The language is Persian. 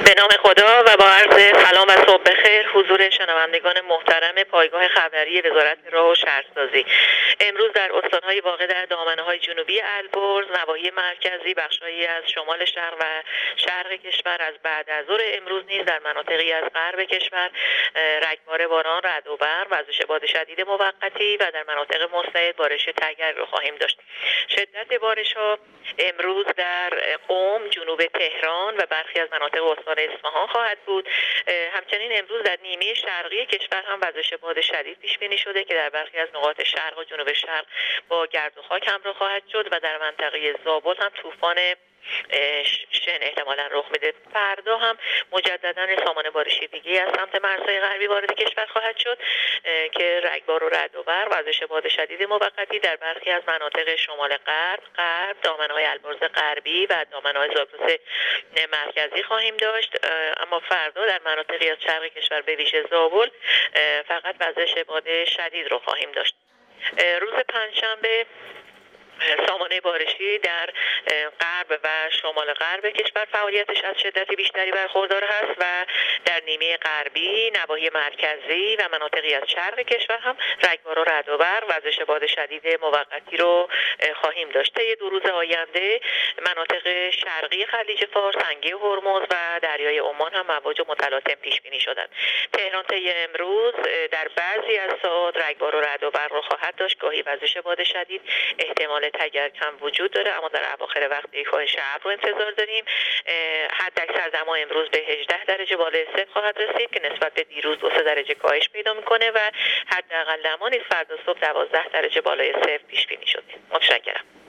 به نام خدا و با عرض سلام و صبح بخیر حضور شنوندگان محترم پایگاه خبری وزارت راه و شهرسازی. امروز در استان‌های واقع در دامنه‌های جنوبی البرز، نواحی مرکزی، بخش‌هایی از شمال شرق و شرق کشور از بعد از ظهر امروز نیز در مناطقی از غرب کشور رگبار باران، رعد و برق، وزش باد شدید موقتی و در مناطق مستعد بارش تگرگ رو خواهیم داشت. شدت بارش‌ها امروز در قم، جنوب تهران و برخی از مناطق استان اصفهان خواهد بود. همچنین امروز در نیمه شرقی کشور هم وزش باد شدید پیش بینی شده که در برخی از نقاط شرق و جنوب شرق با گرد و خاک همراه خواهد شد و در منطقه زابل هم طوفان شن احتمالا رخ میده. فردا هم مجددا سامان بارشی دیگه از سمت مرزهای غربی وارد کشور خواهد شد که رگبار و رعد و برق، وزش باد شدید موقتی در برخی از مناطق شمال غرب، دامنه‌های البرز غربی و دامنه‌های زاگرس مرکزی خواهیم داشت. اما فردا در مناطقی از شرق کشور به ویژه زابل فقط وزش باد شدید رو خواهیم داشت. روز پنجشنبه سامانه بارشی در غرب و شمال غرب کشور فعالیتش از شدت بیشتری برخوردار هست و در نیمه غربی، نواحی مرکزی و مناطقی از شرق کشور هم رگبار و رعد و برق، وزش باد شدید موقتی رو خواهیم داشت. طی 2 روز آینده مناطق شرقی خلیج فارس، تنگه هرمز و دریای عمان هم مواج متلاطم پیش بینی شدند. تهران طی امروز در بعضی از ساعات رگبار و رعد و برق رو خواهد داشت، گاهی وزش باد شدید، احتمال تگرگ هم وجود داره، اما در اواخر وقت کاهش ابر رو انتظار داریم. حداکثر دما امروز به 18 درجه بالای صفر خواهد رسید که نسبت به دیروز 2-3 درجه کاهش پیدا میکنه و حداقل دما نیز فردا صبح 12 درجه بالای صفر پیش بینی شده. متشکرم.